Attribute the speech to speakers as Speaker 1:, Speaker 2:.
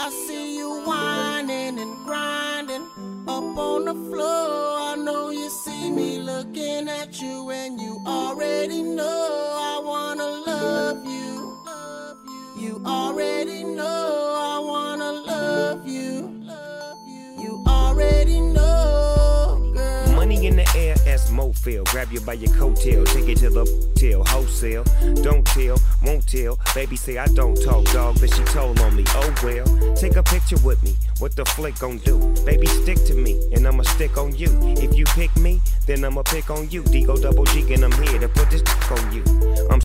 Speaker 1: I see you whining and grinding up on the floor. I know you see me looking at you, and you already know I wanna love you. You already know I wanna love you. You already know, girl.
Speaker 2: Money in the air as Mofil. Grab you by your coattail, take it to the till wholesale. Don't tell, won't tell. Baby say I don't talk, dog, but she told on me. Oh well, take a picture with me. What the flick gon' do? Baby, stick to me, and I'ma stick on you. If you pick me, then I'ma pick on you. D-O double G, and I'm here to put this on you. I'm